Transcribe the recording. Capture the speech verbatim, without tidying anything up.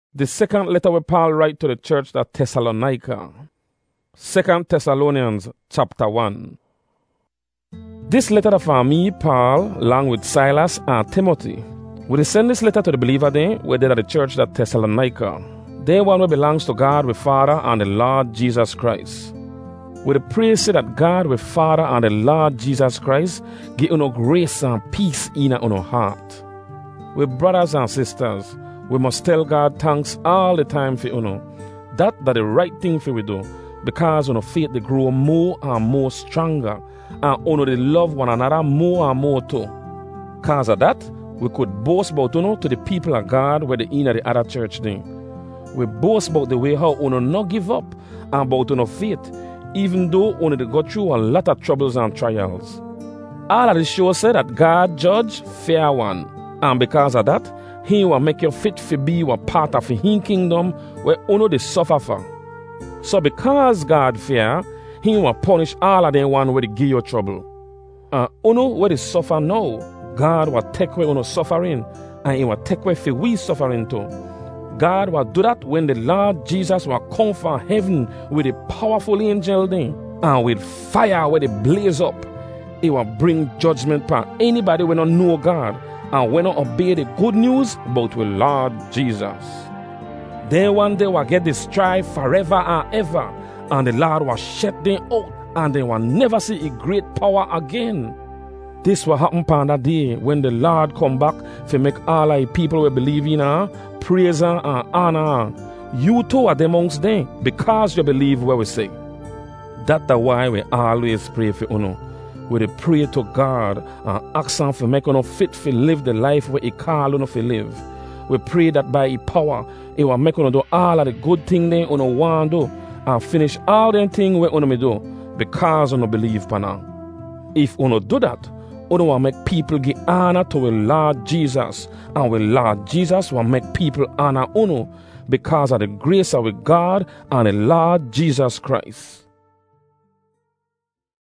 The second letter where Paul write to the church at Thessalonica. Second Thessalonians chapter one. This letter for me, Paul, along with Silas and Timothy. We send this letter to the believer then, where they're at the church at Thessalonica. They one who belongs to God the Father and the Lord Jesus Christ. We pray say that God the Father and the Lord Jesus Christ give you grace and peace in our heart. We brothers and sisters, we must tell God thanks all the time for you know. That that the right thing for we do, because our faith they grow more and more stronger, and you know, they love one another more and more too. Because of that, we could boast about you know, to the people of God where they in the other church thing. We boast about the way how you know, not give up and about you know, faith, even though you know, they go through a lot of troubles and trials. All of this show said that God judge fair one, and because of that, He will make you fit to be a part of His kingdom where you know, they suffer for. So because God fear, He will punish all of them one where they give you trouble. And you know where they suffer now, God will take away you know, suffering, and He will take away for we suffering too. God will do that when the Lord Jesus will come from heaven with a powerful angel then, and with fire where they blaze up. He will bring judgment upon anybody who don't know God and will not obey the good news about the Lord Jesus. Then one day will get this strife forever and ever, and the Lord will shut them out, and they will never see a great power again. This will happen upon that day when the Lord come back to make all our people who believe in her, praise her and honor her. You too are amongst them because you believe what we say. That's why we always pray for you. We pray to God and ask Him to make you fit to live the life where He call you to live. We pray that by His power, He will make you do all of the good things that you want to do and finish all the things we you do because you believe in Him. If you do that, you will make people give honor to the Lord Jesus, and the Lord Jesus will make people honor you because of the grace of God and the Lord Jesus Christ.